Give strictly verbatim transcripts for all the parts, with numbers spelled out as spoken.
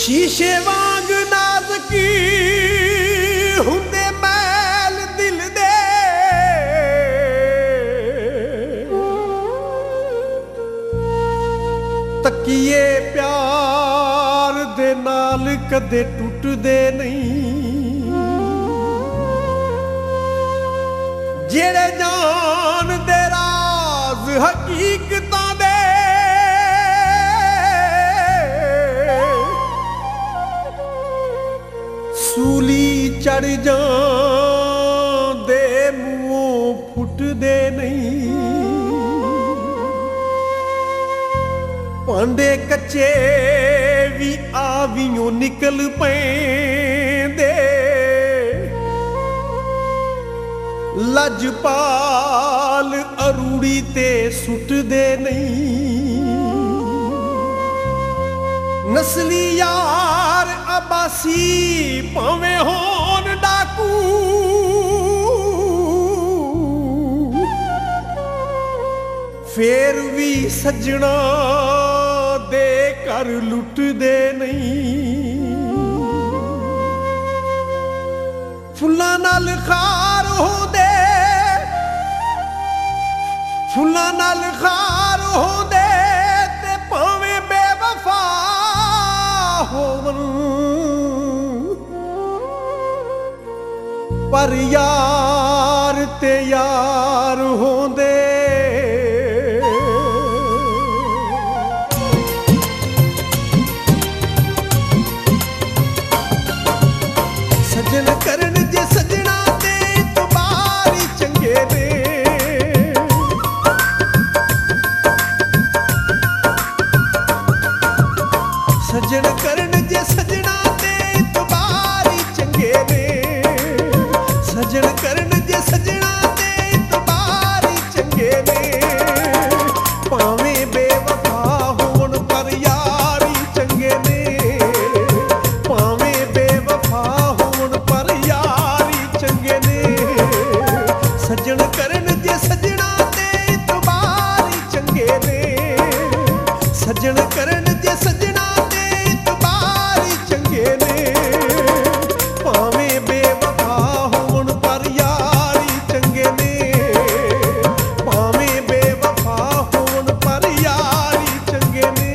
शीशे वांग नाज़की हुंदे मैल दिल दे, तकिए प्यार दे नाल कदे टुटदे नहीं। जेड़े जान दे राज हकीकतां दे, सूली चढ़ जांदे मुंहों फुटदे नहीं। भांडे कच्चे भी आवियों निकल पैंदे, लजपाल अरूड़ी ते सुटदे नहीं। नस्ली यार अबासी भावें होन डाकू, फेर भी सजना दे कर लुटदे नहीं। फुल्लां नाल खार होंदे, फुल्लां नाल खार होंदे ते भावें बेवफा होवन, पर यार ते यार होंदे। सजन करन जे सजना ते इतबारी चंगे ने, सजन करन जे सजना ते इतबारी चंगे ने। सजन करन जे सजना ते इतबारी चंगे ने, भावें बेवफा होण पर यारी चंगे ने। भावें बेवफा होण पर यारी चंगे ने। सजन करन जे सजना ते इतबारी चंगे ने। सजन करन जे सजना ते इतबारी चंगे ने। भावें बेवफा होण पर यारी चंगे ने। भावें बेवफा होण पर यारी चंगे ने।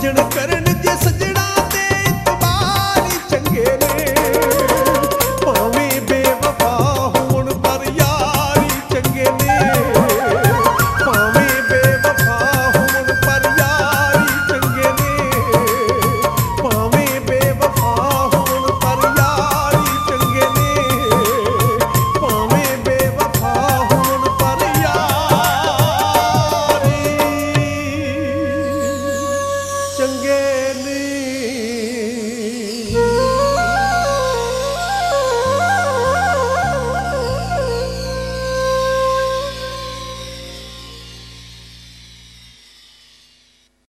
सज्जन करन जे सजणा ते इतबार ही चंगे ने भावें बेवफा होण पर यार ही चंगे ने भावें बेवफा होण पर यार ही चंगे ने भावें बेवफा होण पर यार ही चंगे ने भावें बेवफा होण पर यार ही चंगे